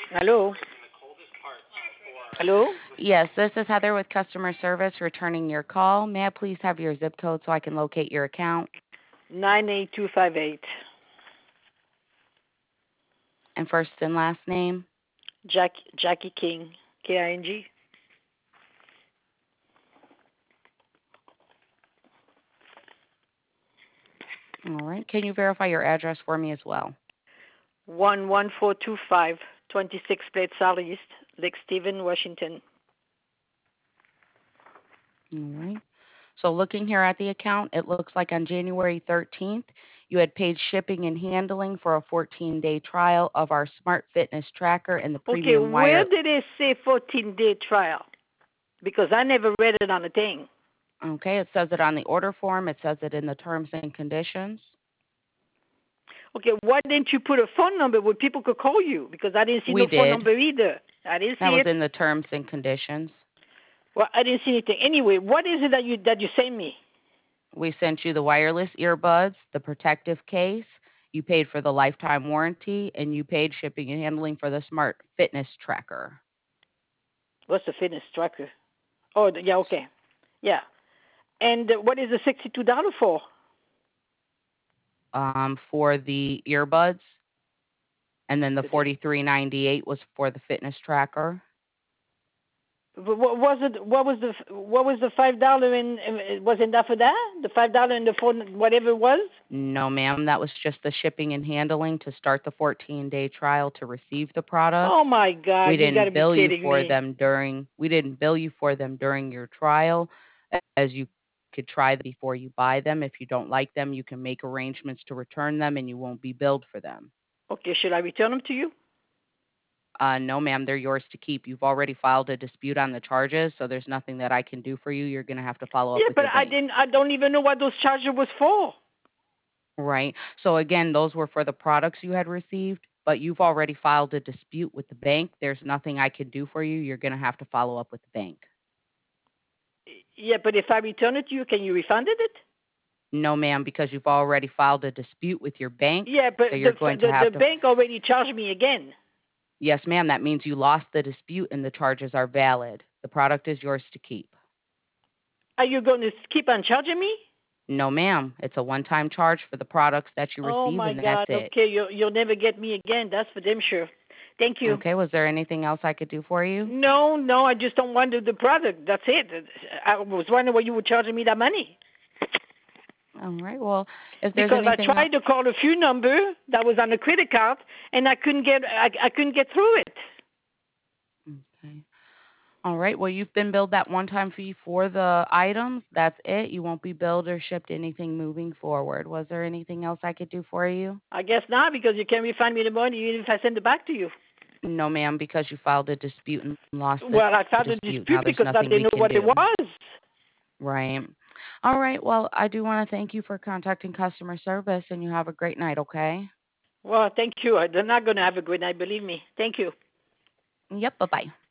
Hello? Hello? Yes, this is Heather with customer service returning your call. May I please have your zip code so I can locate your account 98258. and first and last name? Jackie King. King. All right. Can you verify your address for me as well? 11425 26 Plate Southeast, Lake Stephen, Washington. All right. So looking here at the account, it looks like on January 13th, you had paid shipping and handling for a 14-day trial of our Smart Fitness Tracker and the Okay, premium where wire. did it say 14-day trial? Because I never read it on the thing. Okay, it says it on the order form. It says it in the terms and conditions. Okay, why didn't you put a phone number where people could call you? Because I didn't see We no phone did. number either. I didn't That see was it. in the terms and conditions. Well, I didn't see anything. Anyway, what is it that you sent me? We sent you the wireless earbuds, the protective case. You paid for the lifetime warranty, and you paid shipping and handling for the Smart Fitness Tracker. What's the fitness tracker? Oh, yeah, okay. Yeah. And what is the $62 for? For the earbuds, and then the The- 43.98 was for the fitness tracker. What was it? What was the $5 and wasn't that for that? The $5 and the phone, whatever it was. No, ma'am, that was just the shipping and handling to start the 14-day trial to receive the Oh products. my God! You got to be kidding me. We didn't bill you for them during your trial, as you could try them before you buy them. If you don't like them, you can make arrangements to return them and you won't be billed for them. Okay, should I return them to you? No, ma'am, they're yours to keep. You've already filed a dispute on the charges, so there's nothing that I can do for you. You're going to have to follow up Yeah, with but your bank. I don't even know what those charges was for. Right. So again, those were for the products you had received, but you've already filed a dispute with the bank. There's nothing I can do for you. You're going to have to follow up with the bank. Yeah, but if I return it to you, can you refund it? No, ma'am, because you've already filed a dispute with your bank. Yeah, but So you're going to the have to, bank already charged me again. yes, ma'am, that means you lost the dispute and the charges are valid. The product is yours to keep. Are you going to keep on charging me? No, ma'am, it's a one time charge for the products that you Oh receive, my and God. that's it. Okay, you'll never get me again. That's for damn sure. Thank you. Okay, was there anything else I could do for you? No, no, I just don't want the product. That's it. I was wondering why you were charging me that money. All right, well, if there's Because I anything else. tried to call a few number that was on the credit card and I couldn't get through it. Okay. All right. Well, you've been billed that one-time fee for the items. That's it. You won't be billed or shipped anything moving forward. Was there anything else I could do for you? I guess not because you can't refund me the money even if I send it back to you. No, ma'am, because you filed a dispute and lost the Well, I filed a dispute. Now dispute there's because I nothing didn't we know can what it do. was. Right. All right. Well, I do want to thank you for contacting customer service and you have a great night, okay? Well, thank you. They're not going to have a good night, believe me. Thank you. Yep. Bye-bye.